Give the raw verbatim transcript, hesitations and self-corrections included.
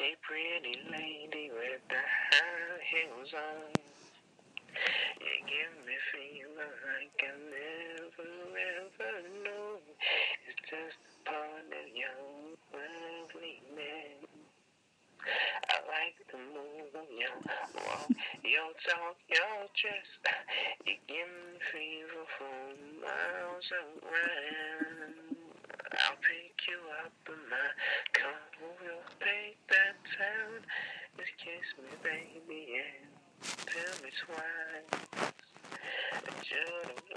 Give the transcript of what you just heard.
Hey, pretty lady with the high heels on. You give me feeling like I never ever know. It's just a part of your loveliness. I like the move of your walk, your talk, your dress. You give me fever for miles around. I'll pick you up in my car. We'll take that town. Just kiss me, baby, and tell me twice that you don't